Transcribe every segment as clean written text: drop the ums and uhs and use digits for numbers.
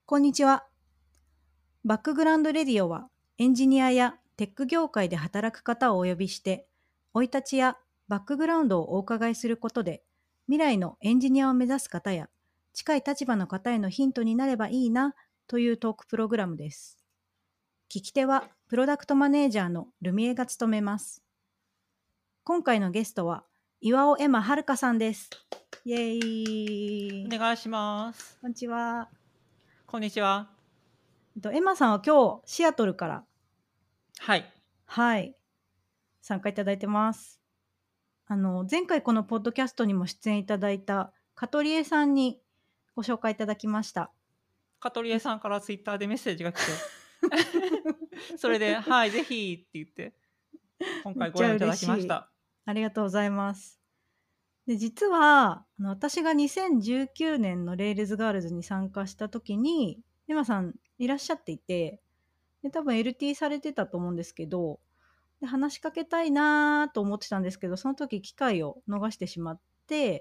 こんにちは。バックグラウンドレディオは、エンジニアやテック業界で働く方をお呼びして、生い立ちやバックグラウンドをお伺いすることで、未来のエンジニアを目指す方や、近い立場の方へのヒントになればいいなというトークプログラムです。聞き手は、プロダクトマネージャーのルミエが務めます。今回のゲストは、岩尾エマはるかさんです。イエーイ。 お願いします。 こんにちは。 こんにちは。 エマさんは今日、シアトルから、 はい。 はい、参加いただいてます。前回このポッドキャストにも出演いただいたカトリエさんにご紹介いただきました。 カトリエさんからツイッターでメッセージが来て、それで、はい、ぜひって言って、今めっちゃ回ご覧いただ嬉しい。 きました。 ありがとうございます。で、実は、私が2019年のレールズガールズに参加した時に、エマさんいらっしゃっていて、で、多分 LT されてたと思うんですけど、で、話しかけたいなと思ってたんですけど、その時機会を逃してしまって、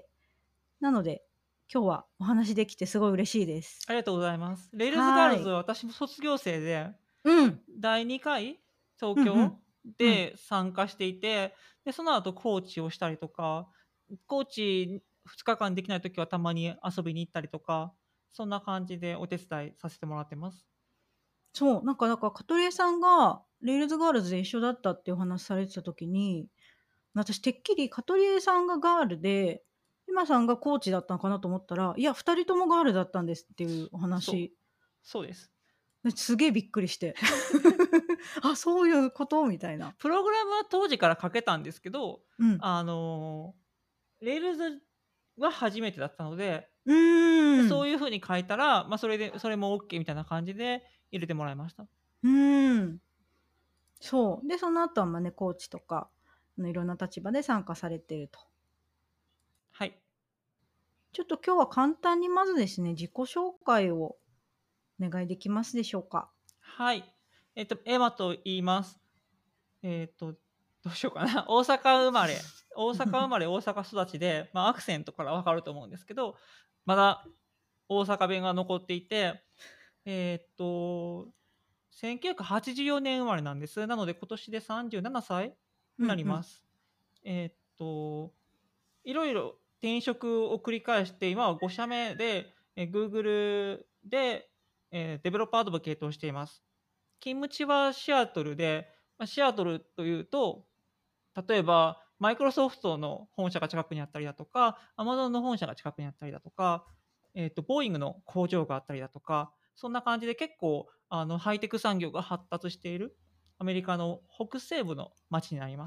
なので、今日はお話できてすごい嬉しいです。 ありがとうございます。レールズガールズはーい。 は私も卒業生で、 うん。 第2回東京うんうん。うん。 で参加していて、で、その後コーチをしたりとか、コーチ2日間できない時はたまに遊びに行ったりとか、そんな感じでお手伝いさせてもらってます。 そう、だからカトリエさんがレールズガールズで一緒だったっていうお話されてた時に、私てっきりカトリエさんがガールで、エマさんがコーチだったのかなと思ったら、いや、2人ともガールだったんですっていうおそう、 話。 そうです。 すげえびっくりして。あ、そういうことみたいな。 プログラムは当時から書けたんですけど、 うん。 あの、レールズは初めてだったので、 うで、 ーん。 そういう風に書いたら、それでそれもオッケーみたいな感じで入れてもらいました。 うーん。そう。で、その後はね、コーチとか、いろんな立場で参加されてると。 はい。 ちょっと今日は簡単にまずですね、自己紹介をお願いできますでしょうか？ はい。エマと言います。どうしようかな。大阪生まれ、大阪育ちで、アクセントから分かると思うんですけど、まだ大阪弁が残っていて、えっと、1984年生まれなんです。なので今年で37歳になうんうん。 ります。えっと、いろいろ転職を繰り返して、今は5社目で、Google で、デベロッパーアドボケイトをしています。勤務地はシアトルで、シアトルというと、例えば、マイクロソフトの本社が近くにあったりだとか、アマゾンの本社が近くにあったりだとか、ボーイングの工場があったりだとか、そんな感じで結構、ハイテク産業が発達しているアメリカの北西部の街になります。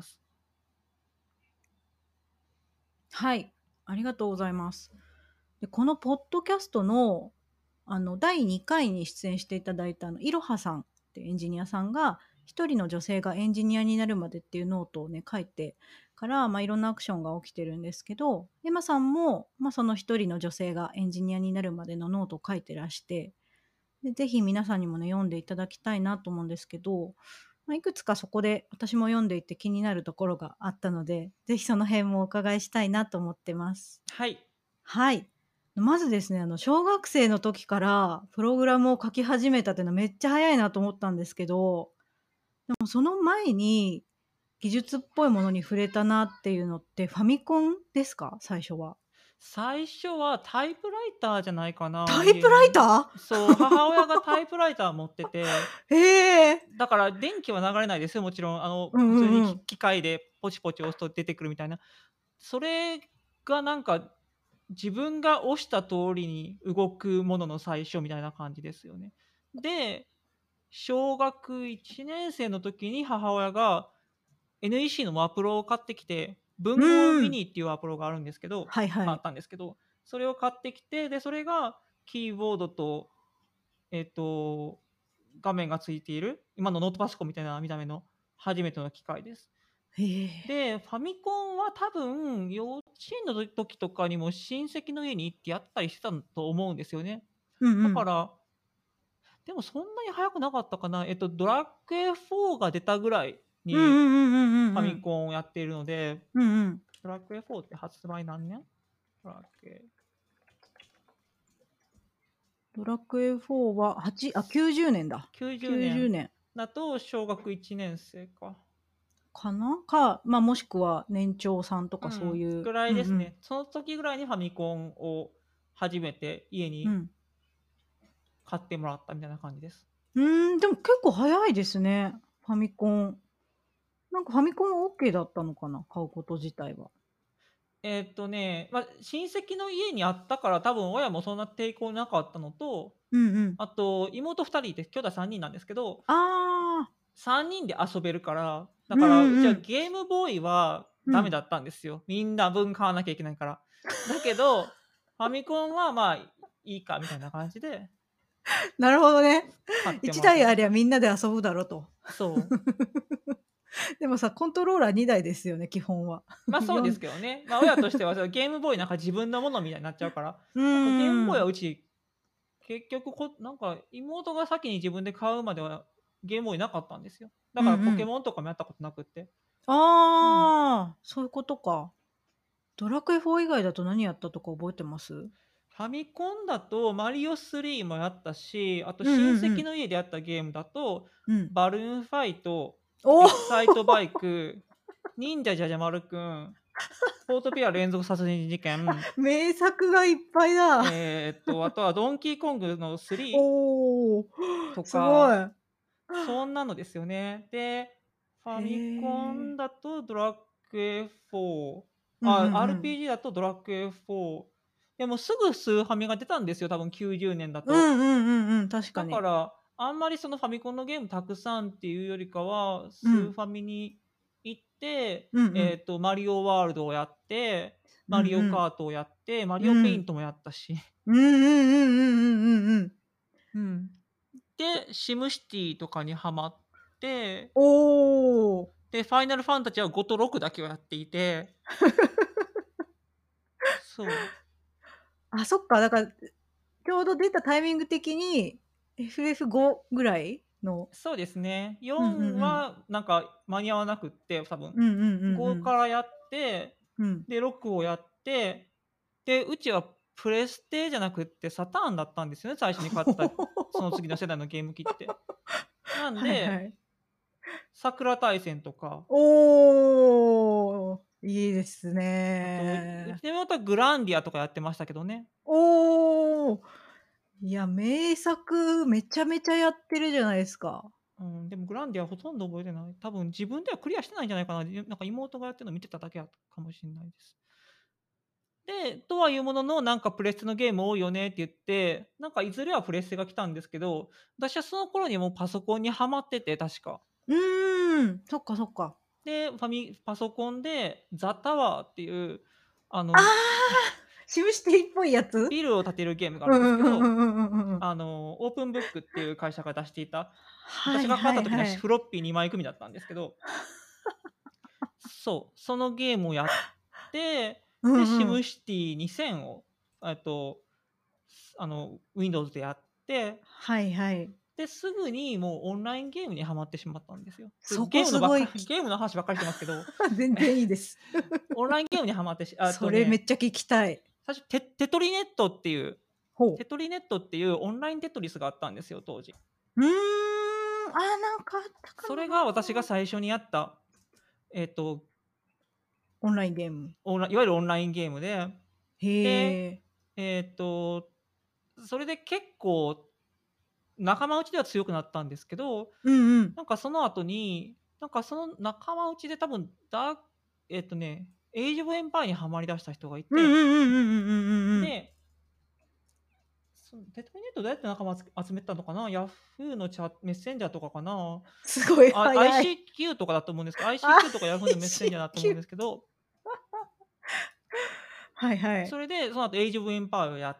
はい、ありがとうございます。で、このポッドキャストの、第2回に出演していただいたいろはさんってエンジニアさんが、一人の女性がエンジニアになるまでっていうノートをね、書いてから、いろんなアクションが起きてるんですけど、エマさんも、その一人の女性がエンジニアになるまでのノートを書いてらして、で、ぜひ皆さんにもね、読んでいただきたいなと思うんですけど、いくつかそこで私も読んでいて気になるところがあったので、ぜひその辺もお伺いしたいなと思ってます。 はい。 はい。まずですね、小学生の時からプログラムを書き始めたっていうのはめっちゃ早いなと思ったんですけど、でもその前に技術っぽいものに触れたなっていうのってファミコンですか？最初は。 最初はタイプライターじゃないかな、 タイプライ家に。 タそう、母親がタイプライター持ってて、 ー？へえ。 だから電気は流れないですよ、もちろん。 うん普通にうんうん。 機械でポチポチ押すと出てくるみたいな。それがなんか、自分が押した通りに動くものの最初みたいな感じですよね。で、小学1年生の時に母親が NEC のワプロを買ってきて、 う文豪ーん。 ミニっていうワプロがあるんですけど、あっはいはい。 たんですけど、それを買ってきて、で、それがキーボードと、えっと、画面がついている、今のノートパソコンみたいな見た目の初めての機械です。 へえ。 で、ファミコンは多分、幼稚園の時とかにも親戚の家に行ってやったりしてたと思うんですよね。 うんうん。 だから、でもそんなに早くなかったかな。ドラクエ4が出たぐらいうんうんにうんうんうファんうん。 ミコンをやっているので、 うんうん。 ドラクエ4って発売何年？ドラクエドラクエ4は90年だ。 90 90 年年だと小学1年生か。 かなか、まあ、もしくは年長さんとかそううん、 いう。 ぐらいですうんね。その時ぐらいにファミコンを初めて家にうん買ってもらったみたいな感じです。 でも結構早いですね、ファミコン。なんかファミコンは OK だったのかな、買うこと自体は。 まあ、親戚の家にあったから多分親もそんな抵抗なかったのと、 うんうん。 あと妹2人いて兄弟3人なんですけど、 ああ、 3人で遊べるから、だうんからうちはうんうん。 ゲームボーイはうん。 ダメだったんですよ。みんな分買わなきゃいけないから。だけど、ファミコンはまあいいかみたいな感じでなるほどね。 買っても 1台ありゃらってました。 みんなで遊ぶだろと。 そう。 でもさ、コントローラー2台ですよね、基本は。 まあそうで 4 すけどね。まあ親としてはそのゲームボーイなんか自分のものみたいになっちゃうから、 うなんかゲームーん。 ボーイはうち結局なんか妹が先に自分で買うまではゲームボーイなかったんですよ。だうんうからポケん。 モンとかもやったことなくって。うん。 ああ、そういうことか。ドラクエ4以外だと何やったとか覚えてます？ ファミコンだとマリオ3もやったし、あとうん親うんうん。 戚の家でやったゲームだと、 うん。 バルーンファイト、 おお！ エキサイトバイク、忍者じゃじゃ丸くん、ポートピア連続殺人事件、 名作がいっぱいだ。 あとはドンキーコングの3 おお、 とすごか、 い。 そんなのですよね。で、フへァミコンえ。 だとドラクエ4、 うんうんうん。 RPG だとドラクエ4。でもすぐスーファミが出たんですよ、多分90年だと。 うんうんうんうん、確かに。 だから、あんまりそのファミコンのゲームたくさんっていうよりかは、 うん。 スーファミに行って、 うんうん。 マリオワールドをやって、 うんマリオうん。 カートをやって、マリオペインうん。 トもやったし。 うんうんうんうんうんうんうん。 うん。で、シムシティとかにハマって、 おお。 で、ファイナルファンタジーは5と6だけをやっていて、そう。 あ、そっか、だからちょうど出たタイミング的に FF5 ぐらいの。 そうですね。 うんうん 4 うん。 はなんか間に合わなくって、多分。 うんうんうんう 5 ん。 からやって、 うん。 で、6をやって、で、うちはプレステじゃなくってサターンだったんですよね、最初に買ったその次の世代のゲーム機って。なんで、 はいはい。 桜大戦とか、 おお、いいですあと、うね。 ちの妹はグランディアとかやってましたけどね。 おお。いや、名作めちゃめちゃやってるじゃないですか。 うん、でもグランディアほとんど覚えてない。多分自分ではクリアしてないんじゃないかな。なんか妹がやってるの見てただけやったかもしれないです。で、とはいうものの、なんかプレステのゲーム多いよねって言って、なんかいずれはプレステが来たんですけど、私はその頃にもうパソコンにはまってて、確か。 そっかそっか。 で、パソコンでザ・タワーっていう、あああ、 の、 シムシティっぽいやつ？ ビルを建てるゲームがあるんうんうんですけど、 うんうんうんうんうん。 オープンブックっていう会社が出していた、 はい私が買った時にははいはい。 フロッピー2枚組だったんですけど、そう、そのゲームをやって、 うで、 んうん。 シムシティ2000を、Windows でやって、 はいはい。 で、すぐにもうオンラインゲームにはまってしまったんですよ。 そこすごいゲームの話ばっかりしてますけど、 全然いいです。 オンラインゲームにはまってそれめっちゃ聞きたい。 最初テトリネットっていう、 ほう。 オンラインテトリスがあったんですよ、当時。 なんかあったかもそれが私がな。 最初にやった、えっと、 オンラインゲーム。 いわゆるオンラインゲームで、 へで、 え。 えっと、それで結構仲間内では強くなったんですけど、 うんうん。 なんかその後に、なんかその仲間内で多分エイジ・オブ・エンパイアにはまりだした人がいて、 うんうんうんうんうんうんうんうん。 で、そのテトリネットどうやって仲間集めたのかな、ヤフーのメッセンジャーとかかな、 すごい早い。 ICQ とかだと思うんですけど、 あ、 ICQ とかヤフーのメッセンジャーだと思うん ICQ。 ですけど、 はいはい。 それでその後エイジ・オブ・エンパイアをやって、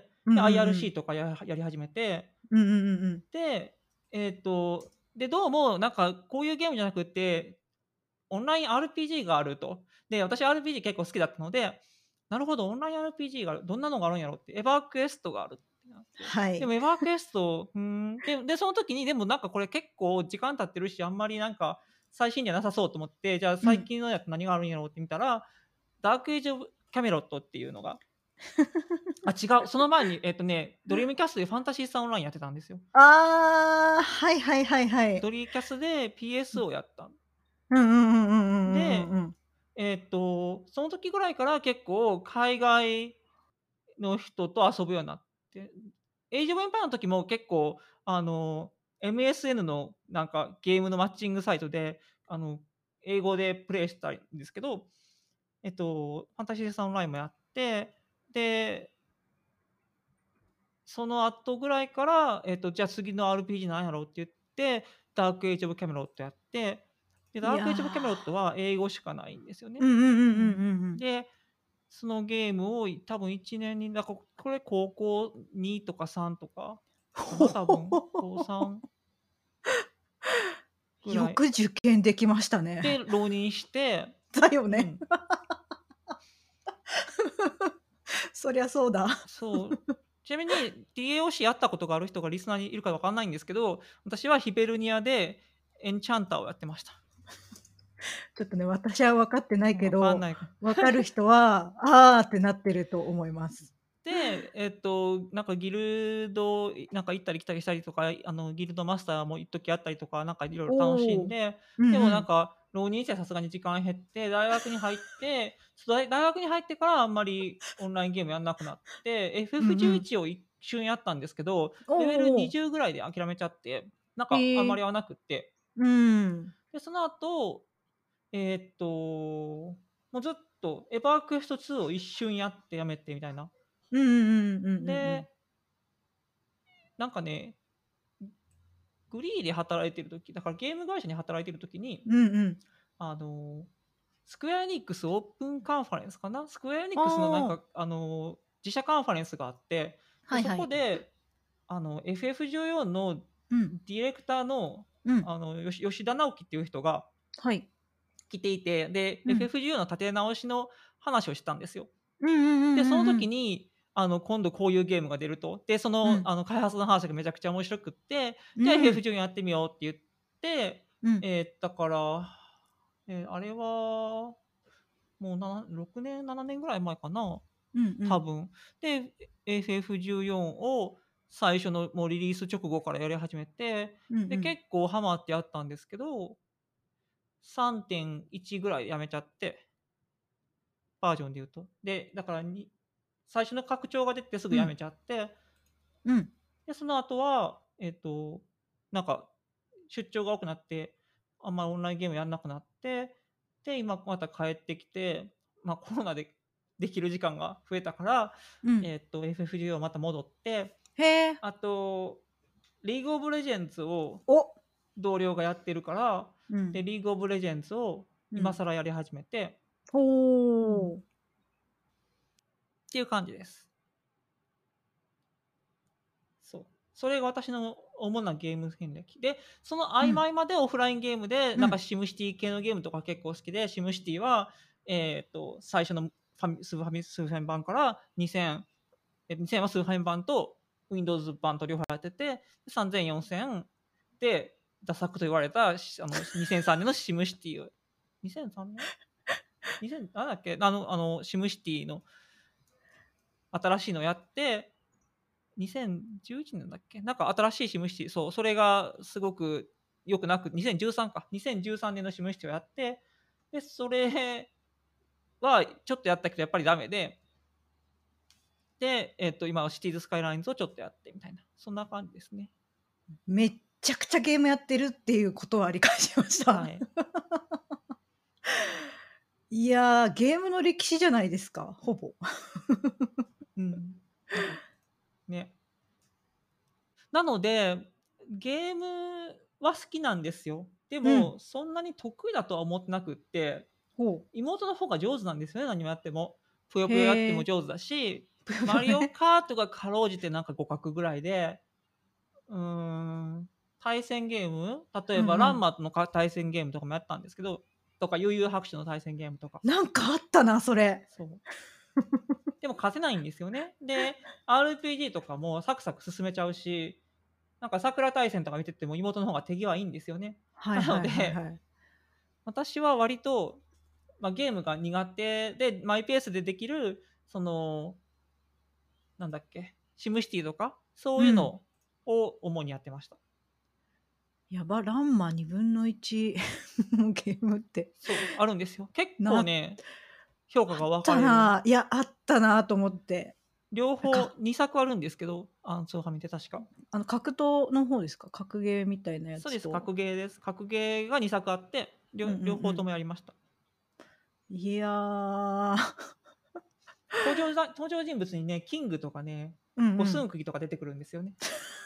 で、 うんうんうん。 IRC とかやり始めて、 うんうんうんうん。 で、どうもなんかこういうゲームじゃなくて、オンライン RPG があると。で、私 RPG 結構好きだったので、なるほど、オンライン RPG がある。どんなのがあるんやろって。エヴァークエストがあるってなって。 はい。 でもエヴァークエスト、で、その時に、でもなんかこれ結構時間経ってるし、あんまりなんか最新じゃなさそうと思って、じゃあうん。 最近のやつ何があるんやろうって見たら、ダークエイジ・オブ・キャメロットっていうのがあ、違う、その前に、ドリームキャストでファンタシースタオンラインやってたんですよ。 ああ、はいはいはいはい。 ドリーキャスで PS をやった。 うんうんうんうんうんうんうで、 んうん。 その時ぐらいから結構海外の人と遊ぶようになって、エイジオブエンパイアの時も結構、MSN のなんかゲームのマッチングサイトで、あの、英語でプレイしたいんですけど、ファンタシースタオンラインもやって、で、その後ぐらいから、じゃあ次の RPG なんやろうって言って、ダークエイジオブキャメロットやって、で、 いやダークエイジオブキャメロットは英語しかないんですよね。 うんうんうんうんうんうん。 うん。 で、そのゲームを多分1年にだかこれ高校2とか3とかかな、多分。高3ぐらい。 よく受験できましたね。 で、浪人して、 だよね。 うん、 そりゃそうだ。 そう。ちなみに DAOC やったことがある人がリスナーにいるかわかんないんですけど、私はヒベルニアでエンチャンターをやってました。 ちょっとね、私は分かってないけわかんど、 ないか。 分かる人は、ああってなってると思います。 で、なんかギルド、なんか行ったり来たりしたりとか、ギルドマスターも一時やったりとか、なんかいろいろ楽しおお。 んで、でもうんうん。 なんか、浪人してさすがに時間減って、大学に入って、大学に入ってからあんまりオンラインゲームやんなくなって、 うんうん。 FF11 を一瞬やったんですけど、 おレベルおおお。 20ぐらいで諦めちゃって、なんかあんへえ。 まり合わなくって。 うん。 で、その後、もうずっとエバークエスト2を一瞬やってやめてみたいな。 うんうんうんうんうんうん。 で、なんかね、グリーで働いてる時、だからゲーム会社に働いてる時に、 うんうん。 あの、スクエアエニックスオープンカンファレンスかな、スクエアエニッあクスのなんあ、 か、自社カンファレンスがあって、で、そはいはい。 こで、FF14 のうん。 ディレクターの、 うん。 吉田直樹っていう人がはい。 来ていて、で、 うん。 FF14 の立て直しの話をしたんですよ。 うんうんうんで、そのうんうん。 時に、今度こういうゲームが出ると。で、 うん。 開発の話がめちゃくちゃ面白くって、じゃあうん。 FF14 やってみようって言って、 うん。 だから、あれは、もう6年、7年ぐらい前かな、 うんうん。 多分。で、FF14 を最初のもうリリース直後からやり始めて、で、 うんうん。 結構ハマってやったんですけど、3.1ぐらいやめちゃって、バージョンで言うと。で、だから最初の拡張が出てすぐうん。 やめちゃって、 うん。 で、その後は、なんか、出張が多くなって、あんまりオンラインゲームやんなくなって、で、今また帰ってきて、まあ、コロナでできる時間が増えたから、 うん。 FF14 また戻って、 へえ。 あと、リーグオブレジェンズをお。 同僚がやってるから、で、 うん。 リーグオブレジェンズをうん。 今更やり始めて、 ほうん、っお。 ていう感じです。そう。それが私の主なゲーム戦歴。で、その合うん。 間合間でオフラインゲームで、なんかうん。 シムシティ系のゲームとか結構好きで、シムシティは、最初のスーファミ版から2000、2000はスーファミ版と Windows 版と両方やってて、3000、4000で、ダサくと言われた、2003年のシムシティを、2003年 ?2000、なんだっけシムシティの新しいのやって、2011年だっけ、なんか新しいシムシティ、そう、それがすごく良くなく、2013か。2013年のシムシティをやって、で、それはちょっとやったけどやっぱりダメで、で、今はシティーズスカイラインズをちょっとやってみたいな。そんな感じですね。 めっちゃくちゃゲームやってるっていうことは理解しました。 はい。 いや、ゲームの歴史じゃないですか、ほぼ。 うん。なんかね。なので、ゲームは好きなんですよ。でうん。 も、そんなに得意だとは思ってなくって、 ほう。 妹の方が上手なんですよね、何もやっても。ぷよぷよやってへえ。 も上手だし、 ぷよぷマリオよね。 カートがかろうじてなんか互角ぐらいで、うーん、対戦ゲーム、例えばランうんうん。 マの対戦ゲームとかもやったんですけど、とか悠々白書の対戦ゲームとか。 なんかあったな、それ。 そう。でも勝てないんですよね。で、RPG とかもサクサク進めちゃうし、なんか桜大戦とか見てても妹の方が手際いいんですよね。なのはいはいはいで、 はい。 私は割と、まあ、ゲームが苦手で、マイペースでできる、その、 なんだっけ、シムシティとか、そういううん。 のを主にやってました。 やば、ランマ1/2のゲームって。 そう、あるんですよ。結なあっ構ね、評価が分かたれる。 な。いや、あったなと思って。 両方か 2作あるんですけど、スーファミって確か。 格闘の方ですか？格ゲーみたいなやそうです、 つと。 格ゲーです。格ゲーが2作あって、 うんうん両方とうん。 もやりました。 いや。 登場人物にね、キングとかね、 うんうん。 五寸釘とか出てくるんですよね。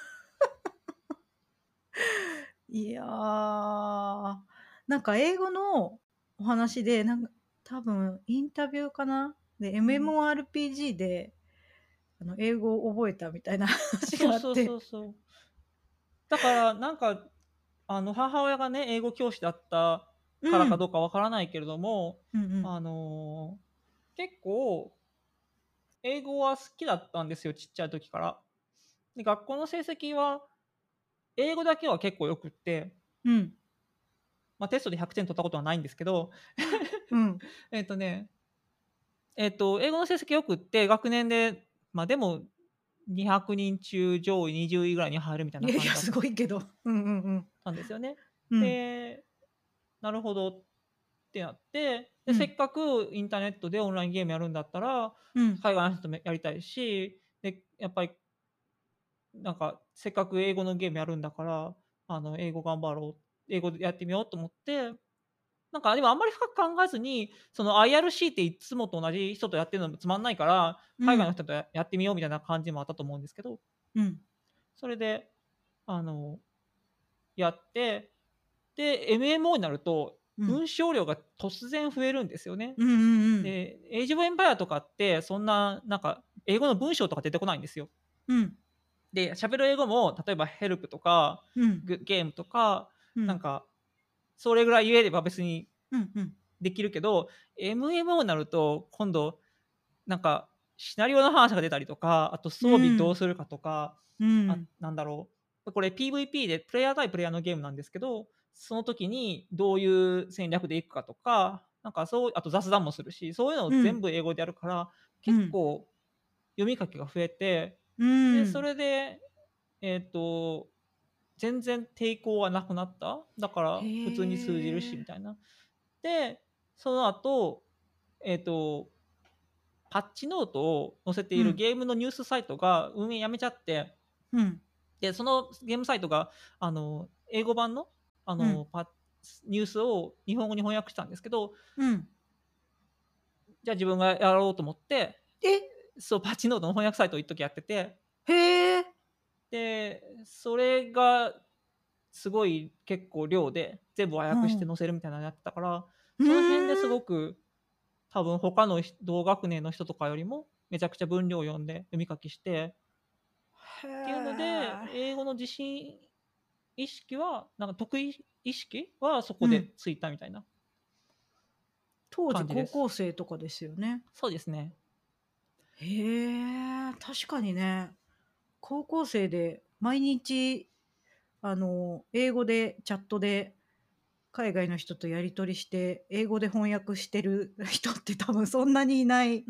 いや、なんか英語のお話で、多分インタビューかな？で、 うん。 MMORPG で、英語を覚えたみたいな話そうそうそがあって。 うそう。だからなんか、母親がね、英語教師だったからかうん。 どうかわからないけれども、 うんうん。 あの、結構英語は好きだったんですよ、ちっちゃい時から。で、学校の成績は英語だけは結構良くって、 うん。 テストで100点取ったことはないんですけど、 うん。 えっとね、英語の成績良くって、学年で、でも200人中上位20位ぐらいに入るみたいいやいや、 な感じだっすごいけど。うんうんうん。 たんですよね。 うん。 で、なるほどってなって、で、 うん。 せっかくインターネットでオンラインゲームやるんだったら、 うん。 海外の人ともやりたいし、で、やっぱり、なんか、せっかく英語のゲームやるんだから、英語頑張ろう、英語でやってみようと思って、なんか、でもあんまり深く考えずに、その IRC っていつもと同じ人とやってるのもつまんないから、 うん。 海外の人とやってみようみたいな感じもあったと思うんですけど、 うん。 それで、あの、やって、で、MMO になると、 うん。 文章量が突然増えるんですよね。 うんうんうん。 で、エイジ・オブ・エンパイアとかって、そんな、なんか、英語の文章とか出てこないんですよ。 うん。 で、喋る英語も、例えばヘルプとか、 うん。 ゲームとか、 うん。 なんか、それぐらい言えれば別にうんうん。 できるけど、MMO になると、今度、なんか、シナリオの話が出たりとか、あとう装備どうん。 するかとか、 うんなんだろう。これ PVP でプレイヤー対プレイヤーのゲームなんですけど、その時にどういう戦略でいくかとか、なんかそう、あと雑談もするし、そういうのを全うん。 部英語でやるから、 うん。 結構読み書きが増えて、 うで、そん。 れで、えっと、全然抵抗はなくなった。だから普通に通じるし、みへえ。 たいな。で、その後、えっと、パッチノートを載せているうん。 ゲームのニュースサイトが運営やめちゃって、 うん。 で、そのゲームサイトが、英語版の、 うん。 ニュースを日本語に翻訳したんですけど、 うん。 じゃあ自分がやろうと思って、 え、 そう、パッチノートの翻訳サイトを一時やってて、 へえ。 で、それがすごい結構量で全部和訳してうん。 載せるみたいなのやってたから、 うその辺ですーん。 ごく多分他の同学年の人とかよりもめちゃくちゃ分量を読んで読み書きしてへっていうので、 え。 英語の自信意識は、なんか得意意識はそこうん。 でついたみたいな当時高感じです。 校生とかですよね。 そうですね。 へえ、確かにね。高校生で毎日、英語でチャットで海外の人とやり取りして、英語で翻訳してる人って多分そんなにいない。 うん。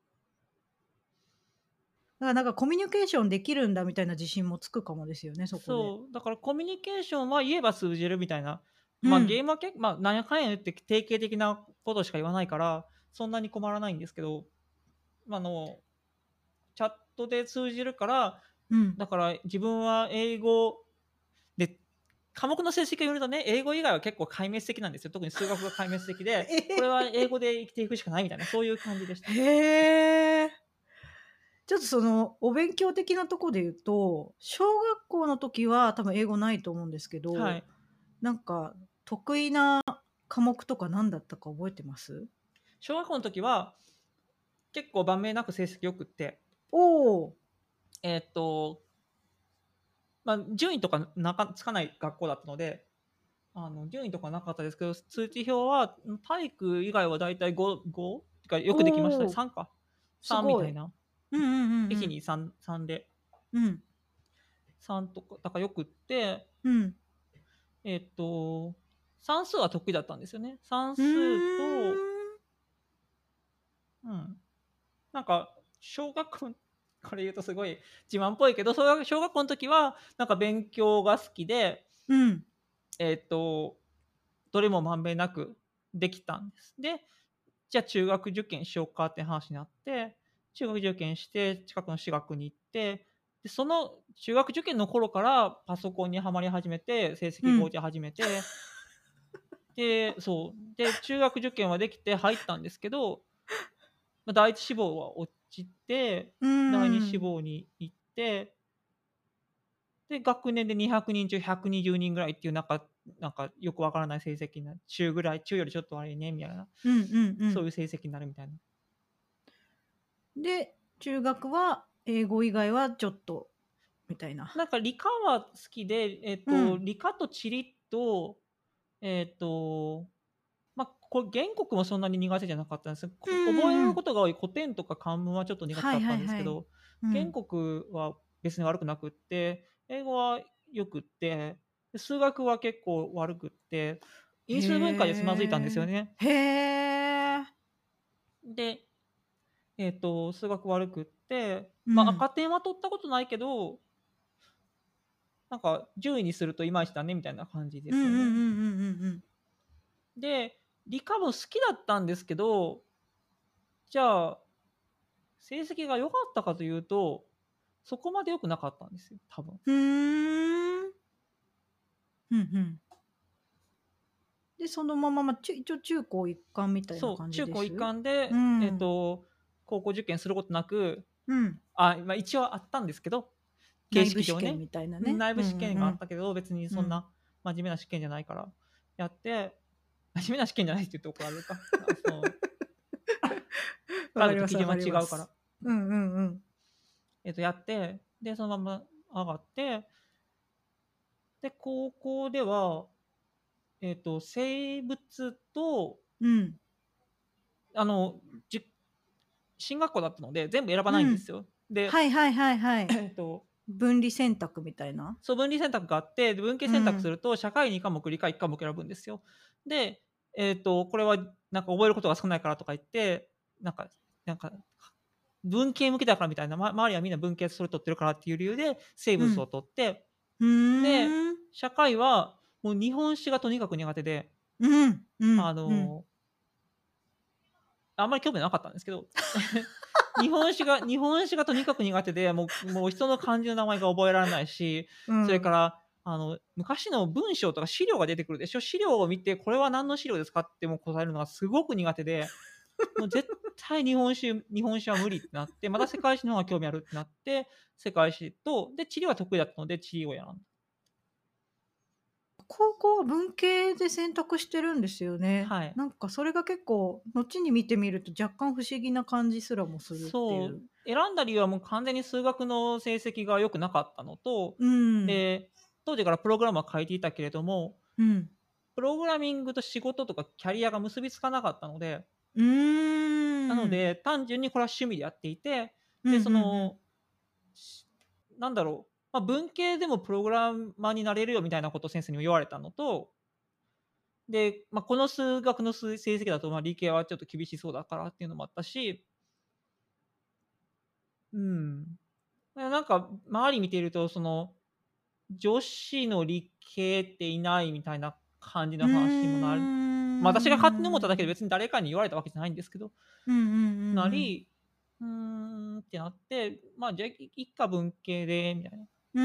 だからなんかコミュニケーションできるんだみたいな自信もつくかもですよね、そこで。 そう、だからコミュニケーションは言えば通じるみたいな。ゲうん。 ームはなんやかんや言って定型的なことしか言わないから、そんなに困らないんですけど、まあ、チャットで通じるから、 うん。 だから自分は英語で、科目の成績を見るとね、英語以外は結構壊滅的なんですよ。特に数学が壊滅的で、これは英語で生きていくしかないみたいな、そういう感じでした。 へえ。ちょっとそのお勉強的なとこで言うと、小学校の時は多分英語ないと思うんですけど、 はい。 なんか得意な科目とか何だったか覚えてます？ 小学校の時は結構晩明なく成績よくって、 おお。 えーっと、順位とかつかない学校だったので、順位とかなかったですけど、通知表は体育以外はだいたい5かよくできましたね。 おお、 3か。3みすごい。 たいな。 うんうんうんうん。 適に3で。 うん。 3とか、だからよくって、 うん。 えっと、算数は得意だったんですよね。算うー数と、 ん。 うん。なんか、小学校これ言うとすごい自慢っぽいけど、小学校の時はなんか勉強が好きで、 うん。 どれもまんべんなくできたんです。で、じゃあ中学受験しようかって話になって、中学受験して近くの私学に行って、で、その中学受験の頃からパソコンにはまり始めて、成績が落うん。 ち始めて、で、そう、で、中学受験はできて入ったんですけど、第一志望は落ちて、 うー第二志ん。 望に行って、で、学年で200人中120人ぐらいっていうなんかよくわからない成績になる、中ぐらい、中よりちょっと悪いねみたいな、 うんうんうん。 そういう成績になるみたいな。 で、中学は英語以外はちょっとみたいな。 なんか理科は好きで、 うん。 理科と地理と、えっと、これ原告もそんなに苦手じゃなかったんですよ。 うん覚えうんうん。 ることが多い古典とか漢文はちょっと苦手はいだったんはいはい。 ですけど、原うん。 告は別に悪くなくって、英語は良くって、で、数学は結構悪くって、 へ因数分解でつまずいたんですよえ。 ね。 へえ。 で、数学悪くって、 うん赤点は取ったことないけど、なんか10位にするといまいちだねみたいな感じでうんうんうんうんすよね。 うんうん。 で、理科も好きだったんですけど、じゃあ、成績が良かったかというと、そこまで良くなかったんですよ、多分。 ふーん。ふんふん。で、そのまま、一応中高一貫みたいなそう、 感じ中高一です？ 貫うで、 ん。 高校受験することなく、 うん。 一応あったんですけど、形内部試験式上ね、 みたいなね。 内部うん試験があっうんたけど、別にうん。うん。 そんな真面目な試験じゃないからやって、真面目な試験じゃないって言うと怒られるか。外部と基準わかりますわかは違うから。 ります。うんうんうん。 やって、で、そのまま上がって、で、高校では、生物と、 うん。 あの、じ進学校だったので、全部選ばないんうん。 ですよ。で、 はいはいはいはい。 えっと、 分離選択みたいな？ そう、分離選択があって、で、文系選択すうん。 ると、社会2科目、理科1科目選ぶんですよ。で、これはなんか覚えることが少ないからとか言って、なんかなんか、文系向きだからみたいな、周りはみんな文系それ取ってるからっていう理由で、生うん。 物を取って、 ふで、 ーん。 社会はもう日本史がとにかく苦手で、 うん、うあん、うん。 のあんまり興味なかったんですけど、日本史がとにかく苦手で、もう人の漢字の名前が覚えられないし、 うん。 それから、昔の文章とか資料が出てくるでしょ。資料を見て、これは何の資料ですかってもう答えるのがすごく苦手で、もう絶対日本史は無理ってなって、また世界史の方が興味あるってなって、世界史と、で、地理は得意だったので、地理を選んだ。 高校は文系で選択してるんですよね。 はい。 なんかそれが結構、後に見てみると若干不思議な感じすらもするってそう、 いう。 選んだ理由はもう完全に数学の成績が良くなかったのと、 うん。 で、当時からプログラムは書いていたけれども、 うん。 プログラミングと仕事とかキャリアが結びつかなかったので、 うーん。 なので、単純にこれは趣味でやっていて、で、 うんうんうん。 なんだろう、文系でもプログラマーになれるよみたいなことを先生にも言われたのと、で、この数学の成績だと、理系はちょっと厳しそうだからっていうのもあったし、うん。なんか周り見ていると、女子の理系っていないみたいな感じうーの話にもなる。私が勝手に思っただけでん。 別に誰かに言われたわけじゃないんですけど、 うんうんうんうん。 なり、ってなって、じゃあ一家文系でみたいな。 うん。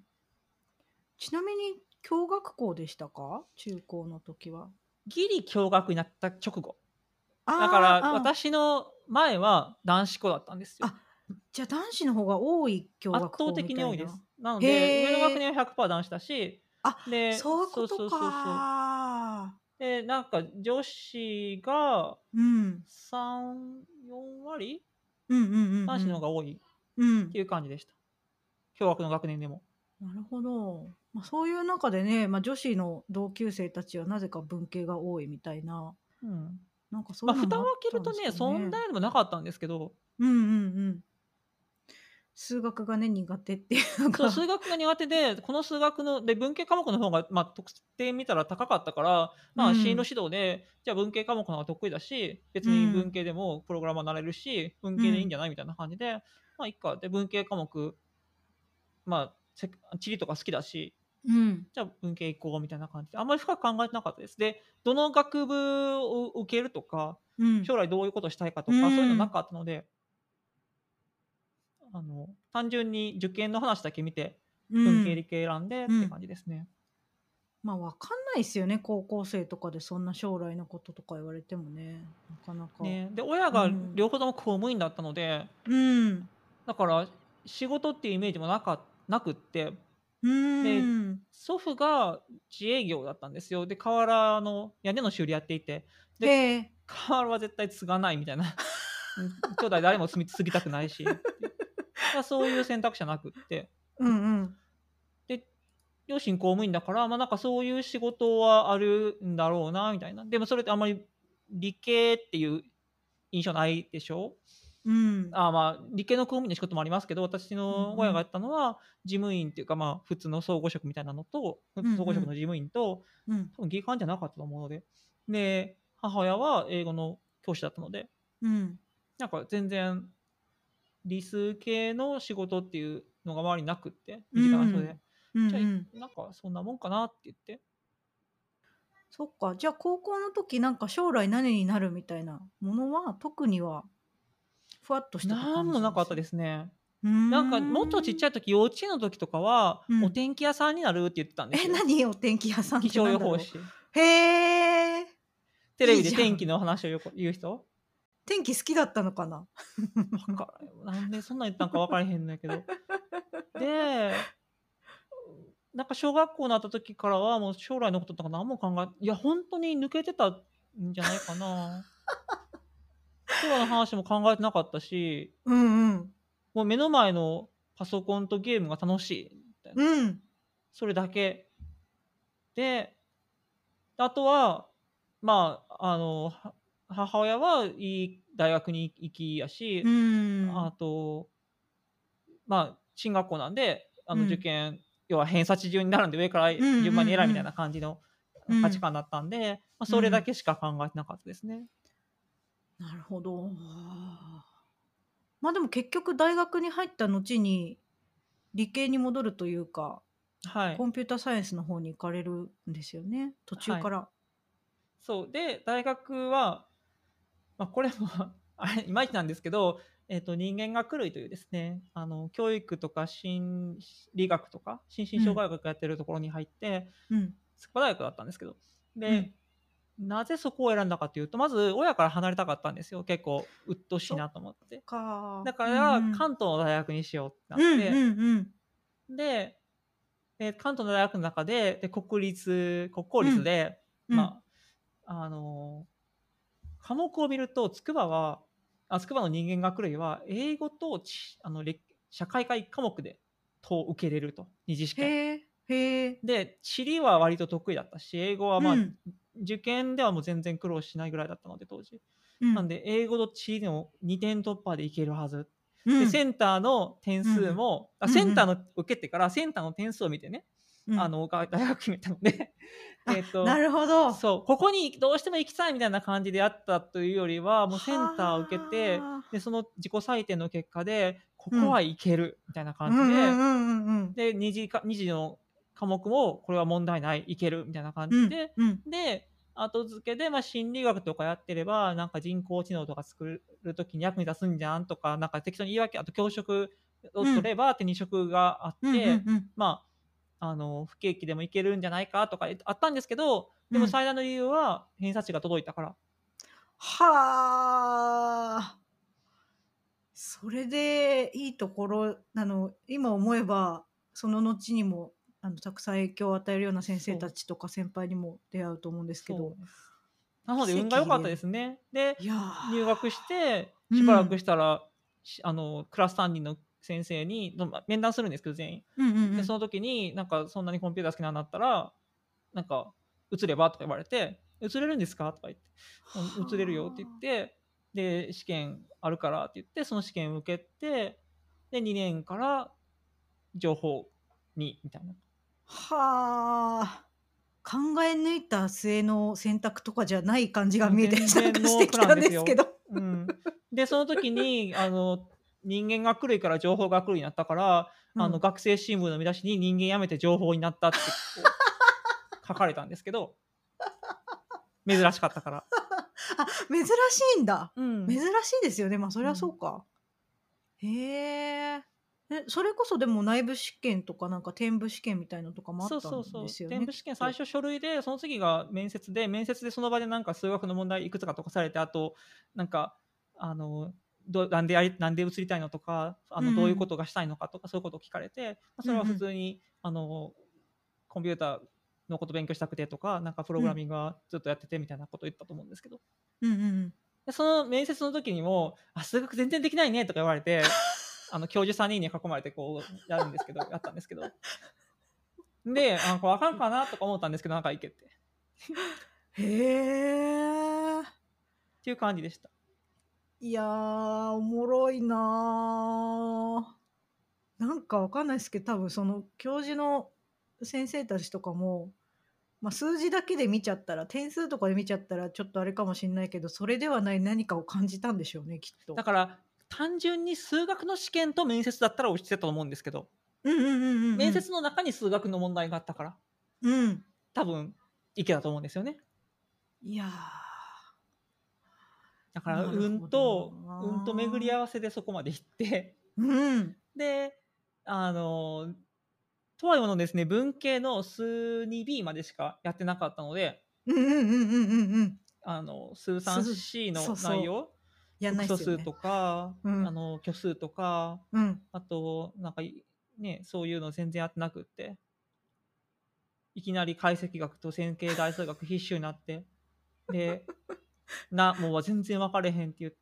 ちなみに共学校でしたか？中高の時は。 ギリ共学になった直後。だかああ、 ら私の前は男子校だったんですよ。 あ、じゃ、男子の方が多い共圧倒学校みたいな。 的に多いです。なので、上の学へえ。 年は100%男子だし、 あ、 で、 そういうことそうそうそうそう。 か。 で、なんか女子がうん。 3、4割うんうんうん男子の方うん。 が多いっうん。 ていう感じでした。共学の学年でも。 なるほど。そういう中でね、女子の同級生たちはなぜか文系が多いみたいな、 うん。 なんかそういうの蓋をもあっ開けるとね、 たんですかそんね。 なでもなかったんですけど、 うんうんうん。数学がね、苦手っていうのそう、 が。 数学が苦手で、この数学ので、文系科目の方が、得点見たら高かったから、進路うん。 指導で、じゃあ文系科目の方が得意だし、別に文うん。 系でもプログラマーになれるし、文系でいいんうん。 じゃないみたいな感じで、 まあいっかで文系科目、まあ地理とか好きだし、 うん。 じゃあ文系行こうみたいな感じで、あんまり深く考えてなかったです。で、どの学部を受けるとか、 うん。 将来どういうことしたいかうとか、そういうのなん。 かったので、単純に受験の話だけ見て、文系うん。 理系選んでってうん。 感じですね。 まあ、わかんないっすよね、高校生とかでそんな将来のこととか言われてもね、なかなか。 ね、で、親がうん。 両方とも公務員だったので、 うん。 だから仕事っていうイメージもなくって、 うで、 ーん。 祖父が自営業だったんですよ。で、瓦の屋根の修理やっていて、 へで、 え。 瓦は絶対継がないみたいな、兄弟誰も継ぎたくないしっていう。そういう選択肢はなくって、 うんうん。 で、両親公務員だから、ま、なんかそういう仕事はあるんだろうなみたいな。でもそれってあんまり理系っていう印象ないでしょ？ うん。 まあ、理系の公務員の仕事もありますけど、私うんうの親がやん。 ったのは、事務員っていうか、まあ、普通の総合職みたいなのと、 うん総合職の事務員と、 うん。うん。 多分技官じゃなかったと思うので、で、母親は英語の教師だったので、 うん。 なんか全然理数系の仕事っていうのが周りになくって、 う身近な人で。 ん。うんじゃうん。 あ、なんかそんなもんかなって言って。 そっか、じゃあ高校の時なんか将来何になるみたいなものは、特にはふわっとしてたなん感もなかったじです？ ですね。 うーなんかもっとちっちゃん。 い時、幼稚園の時とかは、 うん。 お天気屋さんになるって言ってたんですよ。 何？お天気屋さんって気象予なんだろ報士。 う？へえ、 テレビでいいじゃん。 天気の話を言う人？ 天気好きだったのかな？ わからんよ。なんでそんなん言ったんか分からへんのやけど。で、なんか小学校になった時からは、もう将来のこととか何もいや、ほんとに抜けてたんじゃないかな。将来の話も考えてなかったし、 うんうん。 もう目の前のパソコンとゲームが楽しいみたいな。 うん。 それだけ。で、あとは、まあ、母親はいい大学に行きやうし、あーん。 と、まあ、進学校なんで、受うん。 験、要は偏差値順になるんで、上からうんうん順番に偉いみたいなうん。 感じのうん。 価値観だったんで、ま、それだうん。 けしか考えてなかったですね。 なるほど。ま、でも結局大学に入った後に、理系に戻るというか、 はい。 コンピューターサイエンスの方に行かれるんですよね？途中はい。 から。 そう、で、大学は、ま、これもあれ、いまいちなんですけど、人間学類というですね、教育とか心理学とか、心身うん。 障害学やってるところに入って、 うん。 筑波大学だったんですけど、 うん。 で、なぜそこを選んだかというと、まず親から離れたかったんですよ。結構鬱陶しいそっなと思って。だか。うんうからん。 関東の大学にしようってなっうんうて、 んうん。 で、関東の大学の中で、国公うん。 立で、 うん。 科目を見ると筑波の人間学類は英語と社会科1科目で受けれると、二次試験。 へえ、へえ。 で、地理は割と得意だったし、英語は、まあ、 うん。 受験ではもう全然苦労しないぐらいだったので、当時。 うん。 なんで、英語と地理の2点突破でいけるはず。で、 うん。 センターの点うんうん。 数も、 うんうん。 センターの受けてからセンターの点数を見てね、 うん。 大学決めたので、 あ、なるほど。 そう、ここにどうしても行きたいみたいな感じであったというよりは、もうセンターを受けて、 はあ。 で、その自己採点の結果で、ここはうん。 いけるみたいなうんうんう感じで、 んうんうん。 で、2次の科目もこれは問題ない、いけるみたいな感うん、 じで、 うん、 で、後付けで、ま、心理学とかやってれば、なんか人工知能とか作る時に役に立つんじゃんとか、なんか適当に言い訳、あと教職をうん、 取れば手に職があっうんうんて、 うん。 ま不景気でもいけるんじゃないかとかあったんですけど、でもうん。 最大の理由は偏差値が届いたから。 はあ。それでいいところ今思えば、その後にも、たくさん影響を与えるような先生そう、 たちとか先輩にも出会うと思うんですけど、 そうです。なので奇運が良かったで跡だよ。 すね。で、 いや、 入学して、しばらくうん。 したら、クラス担任の先生に面談するんですけど、全員。 うんうんうで、そん。 の時に、なんか「そんなにコンピューター好きなんだったら、なんか移れば？」とか言われて「移れるんですか？」とか言って、移れるよ」って言っはて、で「試験あるから」って言って、その試験を受けて、で、2年から情報にみたいな。 あ。はあ。考え抜いた末の選択とかじゃない感じがもう見えて、 全なんかし然ノープランてきたんですよ。 ですけど。 うん。で、その時に人間が狂いから情報が狂いになったから、 うん。 学生新聞の見出しに人間やめて情報になったってこう書かれたんですけど、珍しかったから。 あ、珍しいんだ。珍うん。 しいですよね。ま、そりゃそうん。 うか。へえ。それこそでも内部試験とかなんか添付試験みたいのとかもあそうったんそうそう。 ですよね、 添付きっと。 試験最初書類で、その次が面接で、面接でその場でなんか数学の問題いくつか解かされて、あと、なんか、あの、なんで移りたいのとか、どういうこうんうん。 とがしたいのかとか、そういうことを聞かれて、ま、それはうんうん。 普通に、コンピューターのこと勉強したくてとか、なんかプロうん。 グラミングはずっとやっててみたいなことを言ったと思うんですけど。 うんうんうん。 で、その面接の時にも、「あ、数学全然できないね」とか言われて、教授3人に囲まれてこうやるんですけどやったんですけど。で、これあかんかなとか思ったんですけど、なんかいけて。 へえ。 っていう感じでした。 いや、おもろいな。なんかわかんないすけど、多分その教授の先生たちとかも、ま、数字だけで見ちゃったら、点数とかで見ちゃったらちょっとあれかもしんないけど、それではない何かを感じたんでしょうね、きっと。 だから、単純に数学の試験と面接だったら落ちてたと思うんですけど、 うんうんうんうんうん。 面接の中に数学の問題があったから、 うん。 多分いけたと思うんですよね。 いや、 だから、 なるほど運と巡りな。 合わせでそこまで行って、 うん。 で、あの、とはいうものですね、文系の数 2B までしかやってなかったので、 うんうんうんうんうんうん。 数 3C のそうそう。 内容、 やんな複いっすよね。 素数とか、 うん。 虚数とか、 うん。 あと、なんか、ね、そういうの全然やってなくって、いきなり解析学と線形代数学必修になって、で、もう全然分かれへんって言って、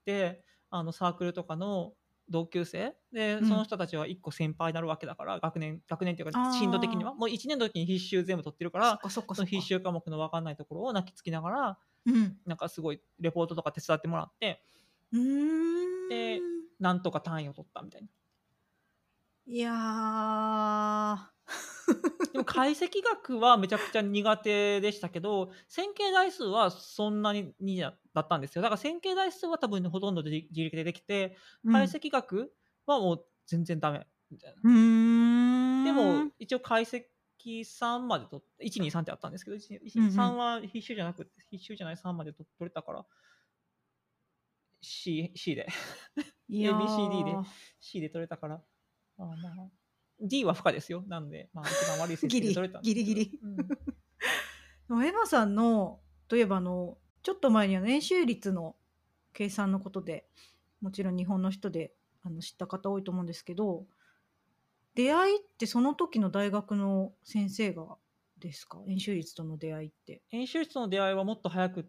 サークルとかの同級生で、 うん。 その人たちは1個先輩になるわけだから、学年っていうか、進度的には。 ああ、 もう1年の時に必修全部取ってるから、 そっかそっかそのそっか。 必修科目の分かんないところを泣きつきながら、 うん。 なんかすごいレポートとか手伝ってもらって、 うーで、 ん。 なんとか単位を取ったみたいな。 いや。 でも解析学はめちゃくちゃ苦手でしたけど、線形代数はそんなにだったんですよ。だから線形代数は多分ほとんどで自力でできて、解うん。 析学はもう全然ダメみたいな。 ふーでもん。 一応解析3まで1、2、3ってあったんですけど、3 うんうん。 は必修じゃなくて、必修じゃない3まで取れたから、C で、 いや。 ABCD で C で取れたから、まあ、D は不可ですよ。なので、まあ一番悪い成績で取れたんですけど。 ギリギリ。 うん。 でもエマさんの、といえばちょっと前に円周率の計算のことで、もちろん日本の人で知った方多いと思うんですけど、出会いってその時の大学の先生がですか？円周率との出会いって。 演習室の出会いはもっと早くって、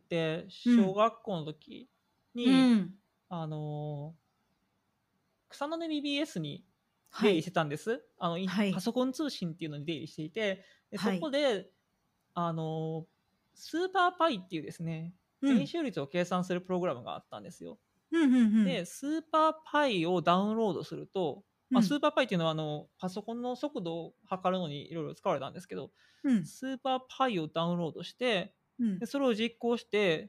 うん。 小学校の時うに、 ん。 あの、草の根 BBS に出はい。 入りしてたんです。パはい。 ソコン通信っていうのに出入りしていて、で、そはい。 こで、あの、スーパーパイっていうですね、 うん。 円周率を計算するプログラムがあったんですよ。 ふんふんふん。 で、スーパーパイをダウンロードすると、スうん。 ーパーパイっていうのはパソコンの速度を測るのにいろいろ使われたんですけど、 うん。 スーパーパイをダウンロードして、 うん。 で、それを実行して、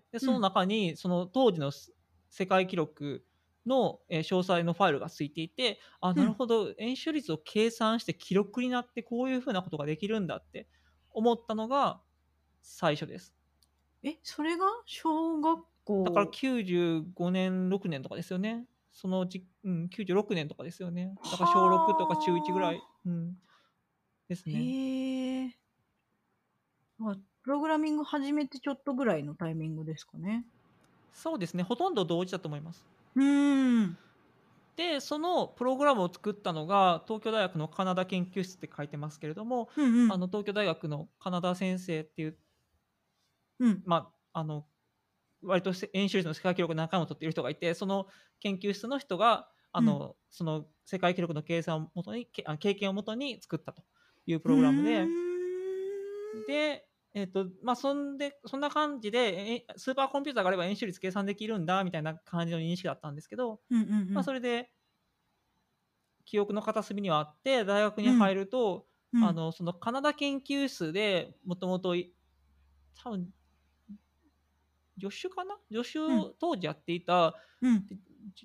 で、そのうん。 中にその当時の世界記録の、詳細のファイルがついていて、あ、 うん。 なるほど、円周率を計算して記録になってこういう風なことができるんだって思ったのが最初です。 それが小学だから校。 95年、6年とかですよね。96年とかですよね。だから小6とか中1ぐらい、 はあ。 ですね。 へえ。プログラミング始めてちょっとぐらいのタイミングですかね。 そうですね、ほとんど同時だと思います。 うーん。 で、そのプログラムを作ったのが、東京大学のカナダ研究室って書いてますけれども、 うんうん。 東京大学のカナダ先生っていう、 うん。 まあ、割と円周率の世界記録何回も取っている人がいて、その研究室の人が、 うん。 その世界記録の計算をもとに、経験をもとに作ったというプふログラムで、 ーん。 で、そんな感じで、スーパーコンピューターがあれば円周率計算できるんだみたいな感じの認識だったんですけど、 うんうんうそん。 れで記憶の片隅にはあって、大学にうん。 入ると、 うん。 そのカナダ研究室でもともと、多分助手かな助手うん。 を当時やっていた、 うん。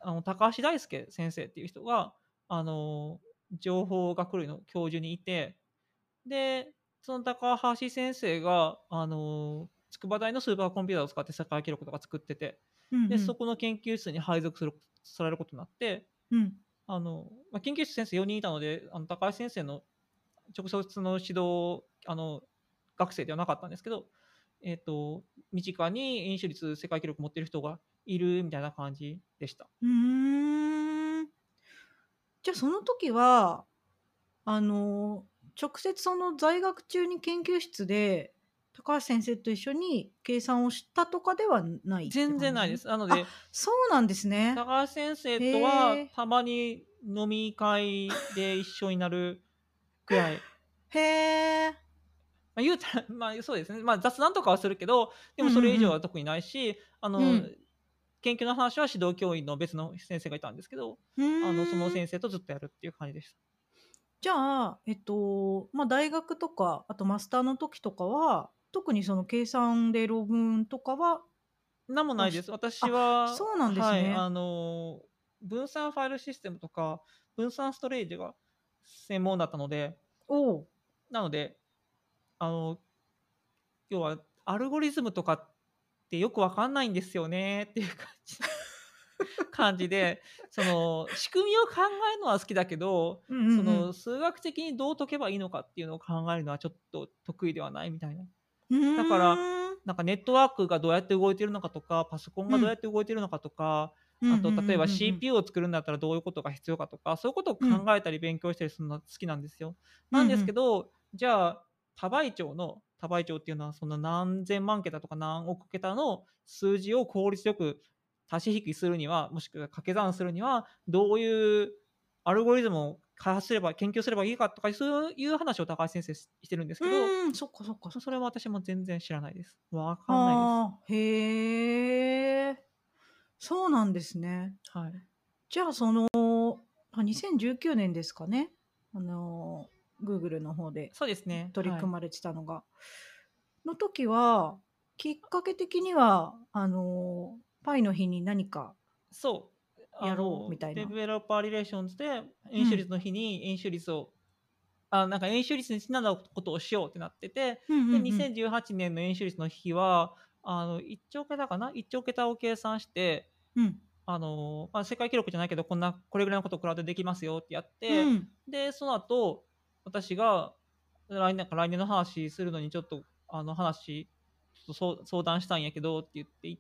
高橋大輔先生っていう人が、情報学類の教授にいて、で、その高橋先生が、筑波大のスーパーコンピューターを使って世界記録とか作ってて、で、そうんうん。 この研究室に配属されることになって、 うん。 研究室先生4人いたので、高橋先生の直接の指導、学生ではなかったんですけど、身近に演習率世界記録持ってる人がいるみたいな感じでした。 うーん。じゃ、その時は、あの、直接その在学中に研究室で、高橋先生と一緒に計算をしたとかではないって全然感じ？ ないです。なのあ、 で、 そうなんですね。 高橋先生とはへえ。 たまに飲み会で一緒になるくらい、 へえ。 言うたら、そうですね、雑談とかはするけど、でうんもそれ以うんうん。 上は特にないし、 うん。 研究の話は指導教員の別の先生がいたんですけど、 ふそのーん。 先生とずっとやるっていう感じでした。 じゃあ、大学とか、あとマスターの時とかは、特にその計算で論文とかはなんもないです。私あ、 は、 そうなんですはい、 ね。 分散ファイルシステムとか、分散ストレージが専門だったので、 おお。 なので、あの、要はアルゴリズムとかってよくわかんないんですよねっていう感じで、その仕組みを考えるのは好きだけど、 うんうんうん。 その数学的にどう解けばいいのかっていうのを考えるのはちょっと得意ではないみたいな。 うだから、 ーん。 なんかネットワークがどうやって動いているのかとか、パソコンがどうやうん。 って動いているのかとか、 うんうんうんあと例えばうんうん。 CPU を作るんだったらどういうことが必要かとか、そういうことをうん。 考えたり勉強したりするのは好きなんですよ。なんですけうんうん。 ど、じゃあ、多倍長っていうのはその何千万桁とか何億桁の数字を効率よく足し引きするには、もしくは掛け算するには、どういうアルゴリズムを開発すれば、研究すればいいかとか、そういう話を高橋先生してるんですけど、 うーん、そっかそっかそっか。 それは私も全然知らないです。わかんないです。 ああ、へえ。そうなんですね。 はい。 じゃあ、2019年ですかね。あの、Google の方でそうですね、はい。 取り組まれてたのが。の時は、きっかけ的には、パイの日に何かそう、 やろうみたいデな。 ベロッパーリレーションズで、 うん。 演習率の日に演習率をなんか演習率にちなんだことをしようってなってて、 うんうんで、 うん。 2018年の演習率の日は、1兆桁かな？ 1 兆桁を計算して、 うん。 世界記録じゃないけど、これぐらいのことをクラウドでできますよってやって、 うん。 で、その後、私が来年の話するのにちょっと、ちょっと相談したんやけどって言って、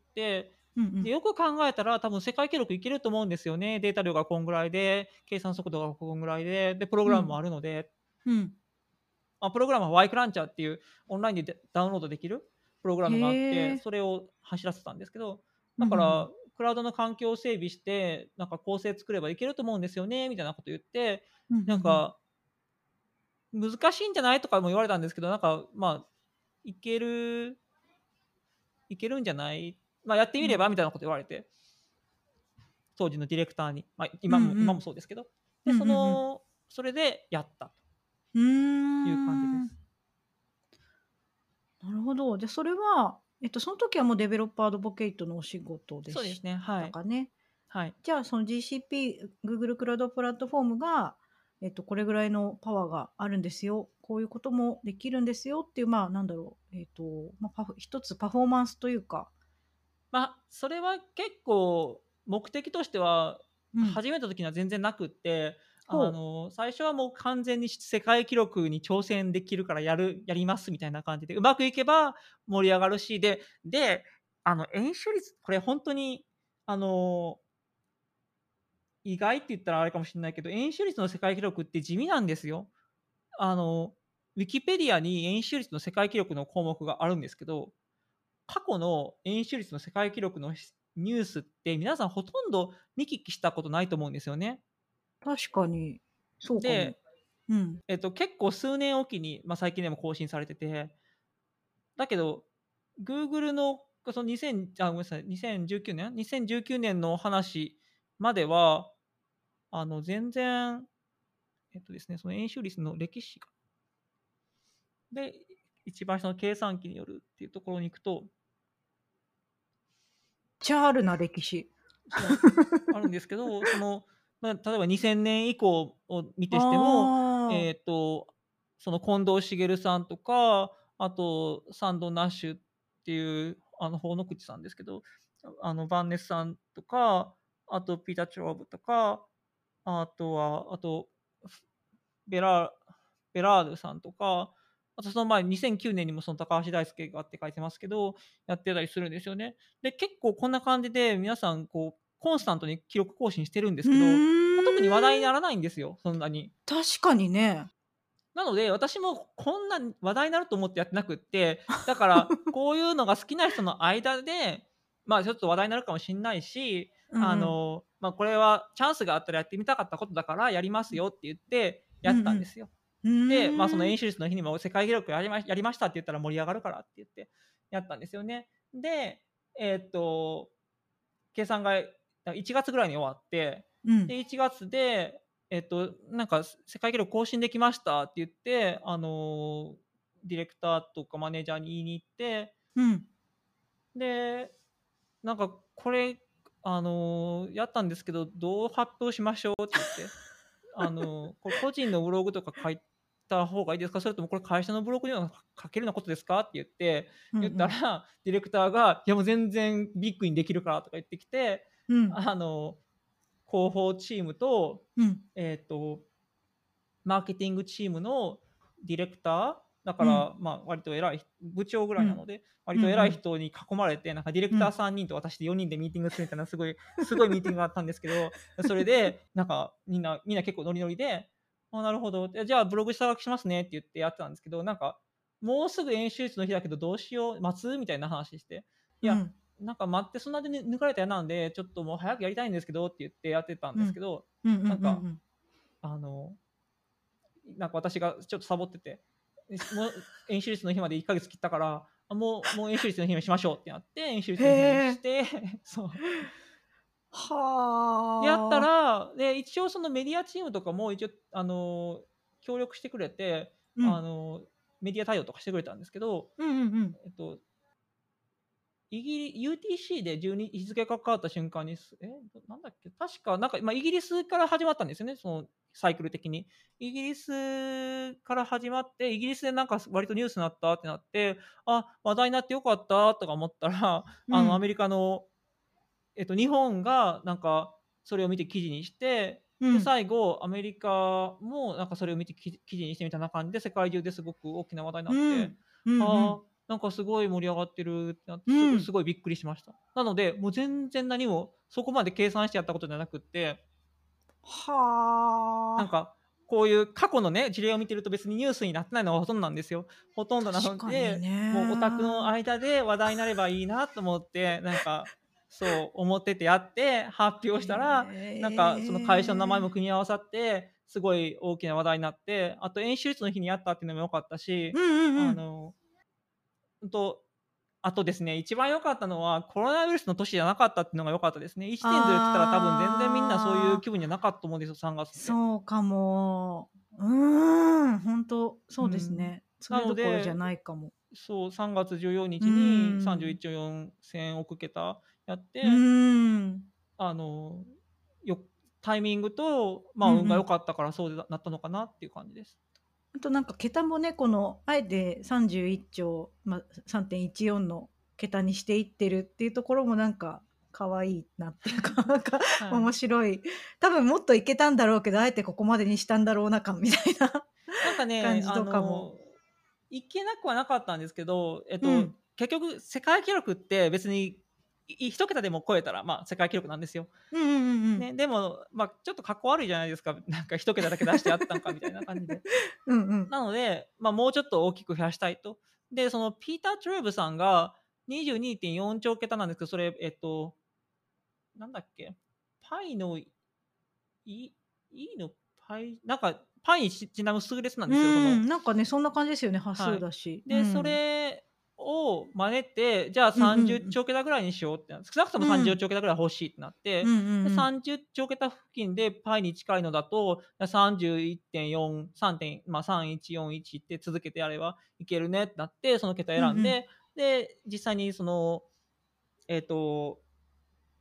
で、 うんうん。 よく考えたら多分世界記録いけると思うんですよね。データ量がこんぐらいで、計算速度がこんぐらいで、プログラムもうん。 あるので、 うん。 プログラムは Y クランチャーっていうオンラインでダウンロードできるプログラへムがあって、 え。 それを走らせたんですけど、 うんうんうん。 だから、クラウドの環境を整備して、なんか構成作ればいけると思うんですよね、みたいなこと言って、 うんうんうん。 なんか、難しいんじゃないとかも言われたんですけど、なんか、いける、いけるんじゃない、やってみればみたいなこと言われて、当時のディレクターに、今もうんうん。 そうですけど、で、 うんうんうん。 それでやったうーという感じでん。 す。 なるほど。じゃ、それは、その時はもうデベロッパーアドボケイトのお仕事でしそうですね、はい。 たかね？ はい。 じゃあ、その GCP、Google クラウドプラットフォームが、これぐらいのパワーがあるんですよ、こういうこともできるんですよっていう、なんだろう、一つパフォーマンスというか。 それは結構目的としては、 うん。 始めた時には全然なくって、 ほう。 最初はもう完全に世界記録に挑戦できるからやりますみたいな感じで、うまくいけば盛り上がるし、演習率、これ本当に、あの、意外って言ったらあれかもしれないけど、演習率の世界記録って地味なんですよ。ウィキペディアに演習率の世界記録の項目があるんですけど、過去の演習率の世界記録のニュースって皆さんほとんど見聞きしたことないと思うんですよね。 確かに、そうかも。 で、 うん。 結構数年おきに、最近でも更新されてて、だけど、Google のそのごめんなさい、2019年の話までは、全然、ですね、その演習率の歴史が、で、一番下の計算機によるっていうところに行くと、 チャールな歴史。 そうあるんですけど、例えば2000年以降を見てしても、 ああ。 その近藤茂さんとか、あとサンドナッシュっていう法野口さんですけど、バンネスさんとか、あとピーター・チョーブとか、あとベラベラードさんとか、あとその前2009年にもその高橋大輔がって書いてますけど、やってたりするんですよね。で、結構こんな感じで皆さんこうコンスタントに記録更新してるんでうすけど、特に話題にーん。 ならないんですよ、そんなに。 確かにね。 なので、私もこんな話題になると思ってやってなくって、だからこういうのが好きな人の間で、ちょっと話題になるかもしんないし、 うんうん。 これはチャンスがあったらやってみたかったことだからやりますよって言ってやうんうん。 ったんですよ。 うで、そのーん。 演習室の日にも世界記録やりましたって言ったら盛り上がるからって言ってやったんですよね。で、えっと、計算が1月ぐらいに終わって、 うん。 で、1月で、なんか世界記録更新できましたって言って、ディレクターとかマネージャーに言いに行って、 うん。 で、なんかこれ、やったんですけど、どう発表しましょうって言って、これ個人のブログとか書いた方がいいですか、それともこれ会社のブログには書けるようなことですかって言ったうんうん。 ら、ディレクターが、いやもう全然ビッグにできるからとか言ってきて、 うん。 あの、広報チームと、 うん。 えっと、マーケティングチームのディレクターだかうん。 ら、割と偉い部長ぐうん。 らいなので、割と偉いうんうん。 人に囲まれて、なんかディレクターうん。 3人と私で4人でミーティングするみたいなすごいミーティングがあったんですけど、それで、なんかみんな結構ノリノリで、あ、なるほど。じゃあブログ下書きしますねって言ってやってたんですけど、なんか、もうすぐ演習室の日だけどどうしよう、待つみたいな話して。いや、 うん。 なんか待ってそんなで抜かれたら嫌なんで、ちょっともう早くやりたいんですけどって言ってやってたんうん。 ですけど、 うんうんうんうなんか、 ん。 あの、なんか私がちょっとサボってて、もう演習室の日まで1ヶ月切ったから、もう演習室の日にしましょうってなって、演習へ室の日にしえ。 て、そう。で、やったはあ。 ら、で、一応そのメディアチームとかも一応、協力してくれて、 うん。 メディア対応とかしてくれたんですけど、 うんうんうん。 えっと、UTC で12日付が変わった瞬間に、なんだっけ、確か、なんか、イギリスから始まったんですよね、そのサイクル的に。イギリスから始まって、イギリスでなんか割とニュースになったってなって、あ、話題になってよかったとか思ったら、アうん。 メリカの、日本がなんかそれを見て記事にして、で、 うん。 最後、アメリカもなんかそれを見て記事にしてみたいな感じで、世界中ですごく大きな話題になって、 うん。うんうん。 ああ、なんかすごい盛り上がってるってなって、 うん。 すごいびっくりしました。なので、もう全然何もそこまで計算してやったことじゃなくって、 はあ。 なんか、こういう過去のね、事例を見てると別にニュースになってないのがほとんどなんですよ。ほとんどな確かにので、もうオタクのね。 間で話題になればいいなと思って、なんか、そう思っててやって、発表したら、なんかその会社の名前もへえ。 組み合わさって、すごい大きな話題になって、あと演習室の日にやったっていうのも良かったし、 うんうんうん。 あの、ほんとあとですね、一番良かったのは、コロナウイルスの年じゃなかったっていうのが良かったですね。1年ずれてたら多分全然みんなそういうああ、 気分じゃなかったと思うんですよ、3月って。 そうかも。ほんと、そうですうん。 ね。そなれどころじゃので、 ないかも。 そう、3月14 うー日に31 ん。 兆4000億桁やっうーて、 ん。 あの、よタイミングと、運が良うんうん。 かったからそうなったのかなっていう感じです。 あとなんか桁もね、このあえて31兆、3.14の桁にしていってるっていうところもなんか可愛いなっていうか、なんかはい。 面白い。多分もっといけたんだろうけど、あえてここまでにしたんだろうな感みたいななんかね、 感じとかも。 いけなくはなかったんですけど、 うん。 結局世界記録って別に、1桁でも超えたら、世界記録なんですよ。 うんうんうんうん。 ね、でも、ちょっとかっこ悪いじゃないですか。なんか1桁だけ出してやったんかみたいな感じで。 うんうん。 なので、もうちょっと大きく増やしたいと。で、そのピーター・トゥレブさんが22.4兆桁なんですけど、それ、なんだっけ、パイの、のパイ、なんか、パイにちなむ数列なんですよ、その、 なんかね、そんな感じですよね、端はい。 数だし。うで、そん。 れを真似て、じゃあうんうんう 30 ん。 兆桁ぐらいにしようって少なくとも30 うん。 兆桁ぐらい欲しいってなって、 うんうんで、 うん。 30兆桁付近でパイに近いのだと、31.4、3点、3141って続けてやればいけるねってなって、その桁うんうん。 選んで、で、実際にその、えっと、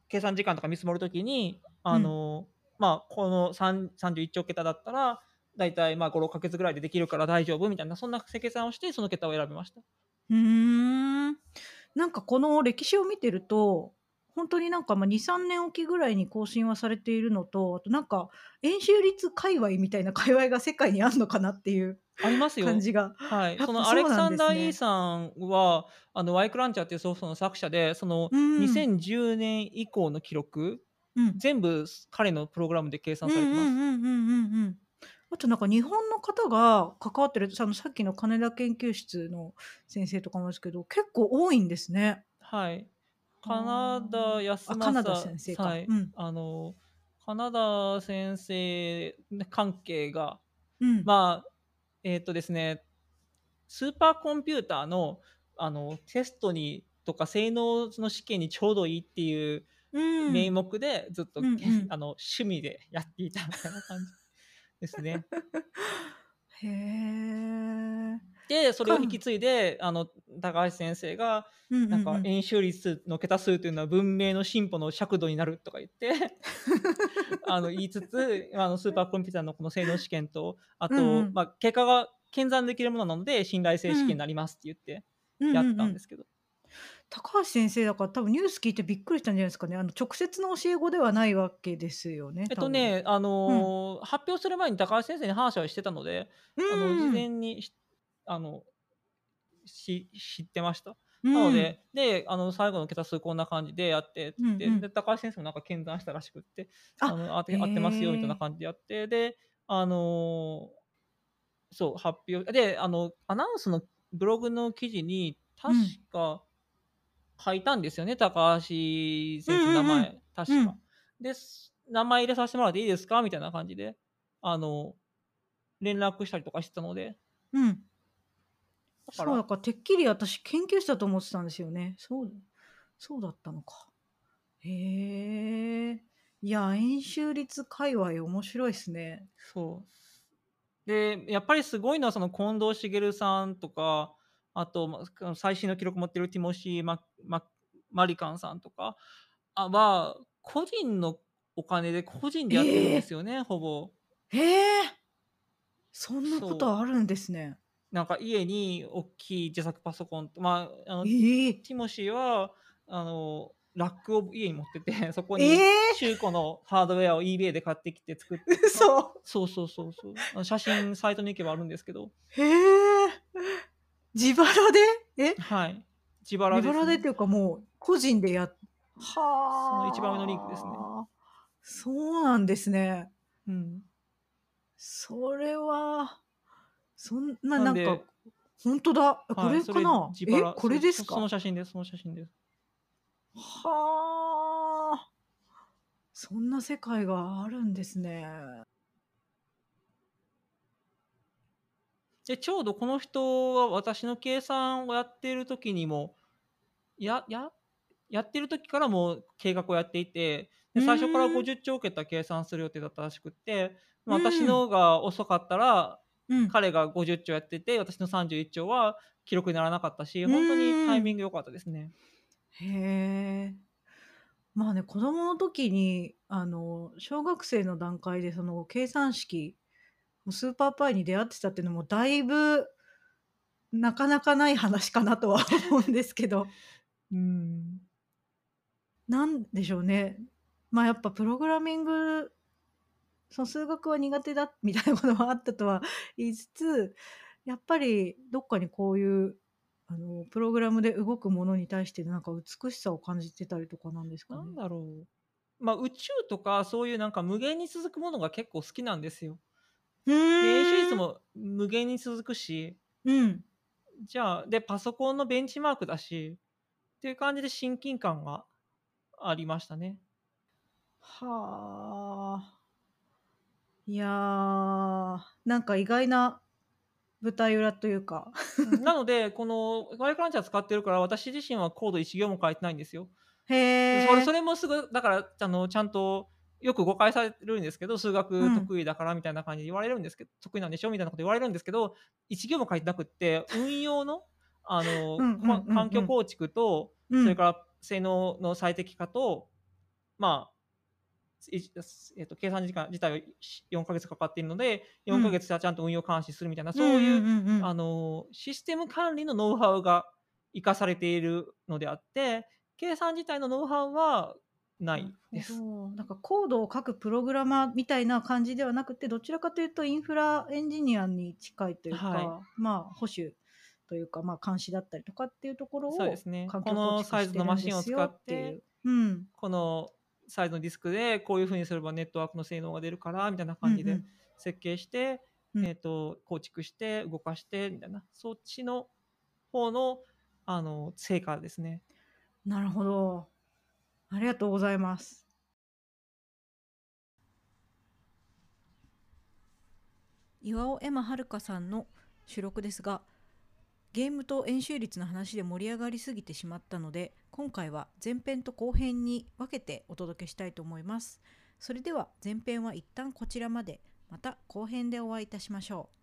計算時間とか見積もるときに、 うん。 この31兆桁だったら、だいたい5、6ヶ月ぐらいでできるから大丈夫みたいな、そんな計算をして、その桁を選びました。 ふーん。なんかこの歴史を見てると、ほんとになんか、2、3年おきぐらいに更新はされているのと、あとなんか、円周率界隈みたいな界隈が世界にあんのかなっていうありますよ。 感じが、 はい。 やっそのアレクぱそうなんサンダー・イーですね。 さんは、ワイクランチャーっていうソフトの作者で、そのうーん。 2010年以降の記録、 うん。 全部彼のプログラムで計算うんうんされてます。 うんうんうんうん。あとなんか日本の方が関わってる、さっきの金田研究室の先生とかもですけど、結構多いんですね。 はい。カナダはあ。 康あ、カナダ政先生か。 さえ、 うん。 カナダ先生関係が、 うん。 まあ、ですね、スーパーコンピューターの、テストにとか性能の試験にちょうどいいっていううー名ん。 目でずっと、 うんうん。 趣味でやっていたみたいな感じですね。 へえ。 で、それを引きかん継いで、高橋先生が、 うんうんなんかうん。 円周率の桁数というのは文明の進歩の尺度になるとか言って言いつつ、スーパーコンピューターのこの性能試験と、あと、 うんうん。 結果が検算できるものなので、信頼性試験にうん。 なりますって言ってうんやっうんうん。 たんですけど。 高橋先生だから多分ニュース聞いてびっくりしたんじゃないですかね。直接の教え子ではないわけですよね、多分。うん。 発表する前に高橋先生に話はしてたので、 う事ーん。 前にあの、知ってました。 うん。 なので、最後の桁数こんな感じでやってっつって、で、 うんうん。 高橋先生もなんか検算したらしくって、 あ、へ合ってますよみたいなえ。 感じでやって、で、あの、そう、発表で、アナウンスのブログの記事に確うん。 か書いたんですよね、高橋うん先生の名うんうん。 前、確か。 うん。 で、名前入れさせてもらっていいですかみたいな感じで、あの、連絡したりとかしてたので、 うん。そう、 だから、 だからてっきり私研究者だと思ってたんですよね。そうだったのか。へえ。いや、円周率界隈面白いっすね。 そう。で、やっぱりすごいのはその近藤茂さんとか、あと、最新の記録持ってるティモシー・マリカンさんとかは、個人のお金で個人でやってるんええ！ ですよね、ほぼ。 へえ！そんなこそう。 とあるんですね。 なんか家に大きい自作パソコンと、 ええ！ ティモシーは、ラックを家に持ってて、そこえにえ！ 中古のハードウェアを eBay で買ってきて作ってとか、 嘘。 そうそうそうそう。写真サイトに行けばあるんですけど、 へえ。自腹で？え？ はい。自腹自ですね。 腹でっていうか、もう個人でその一番上のリンクですね。 はあ。そうなんですね。 うん。 それは、なんか、 なんで、 ほんとだ。こはい、 れそれかな？これですそのか？ 写真です、その写真です。 はあ。そんな世界があるんですね。 で、ちょうどこの人は私の計算をやっている時にも、やややってる時からもう計画をやっていて、 うで、最初からーん。 50兆桁計算する予定だったらしくって、私うん。 のが遅かったら、 うん。 彼が50兆やってて、私の31兆は記録にならなかったし、 うほんとにターん。 イミング良かったですね。 へえ。まあね、子供の時に、小学生の段階でその計算式、スーパーパイに出会ってたっていうのもだいぶ、なかなかない話かなとは思うんですけど、 うーん。 なんでしょうね。やっぱプログラミング、数学は苦手だみたいなこともあったとは言いつつ、やっぱりどっかにこういう、プログラムで動くものに対してなんか美しさを感じてたりとかなんですかなんね。 だろう。宇宙とかそういうなんか無限に続くものが結構好きなんですよ。 ふで、演習ーん。 率も無限に続くし、 うん。 じゃあ、で、パソコンのベンチマークだし、っていう感じで親近感がありましたね。 はあ。いや、なんか意外な舞台裏というか。 うん、なので、このワイクランチャー使ってるから、私自身はコード1行も書いてないんですよ。 へそえ。 れもだから、ちゃんとよく誤解されるんですけど、数学うん。 得意だからみたいな感じで言われるんですけど、得意なんでしょみたいなこと言われるんですけど、1行も書いてなくって、運用の、 うんうんうんうん。 環境構築と、 うん。 それから性能の最適化と、 まあ、計算時間自体は4ヶ月かかっているので、4ヶうん。 月はちゃんと運用監視するみたいな、 うんうんそういううんうん。 システム管理のノウハウが活かされているのであって、計算自体のノウハウはないなるほです。 ど。なんかコードを書くプログラマーみたいな感じではなくて、どちらかというとインフラエンジニアに近いというはい。 か、保守というか、監視だったりとかっていうところをそうですね。こ環境構のサイズの築してるマシンを使んですよって、 っていう。うん。 このサイズのディスクでこういう風にすればネットワークの性能が出るからみたいな感じでうんうん。 設計して、 うん。 構築して動かしてみたいな、そっちの方の成果ですね。 なるほど。ありがとうございます。岩尾エマはるかさんの収録ですが、ゲームと円周率の話で盛り上がりすぎてしまったので、今回は前編と後編に分けてお届けしたいと思います。それでは前編は一旦こちらまで。また後編でお会いいたしましょう。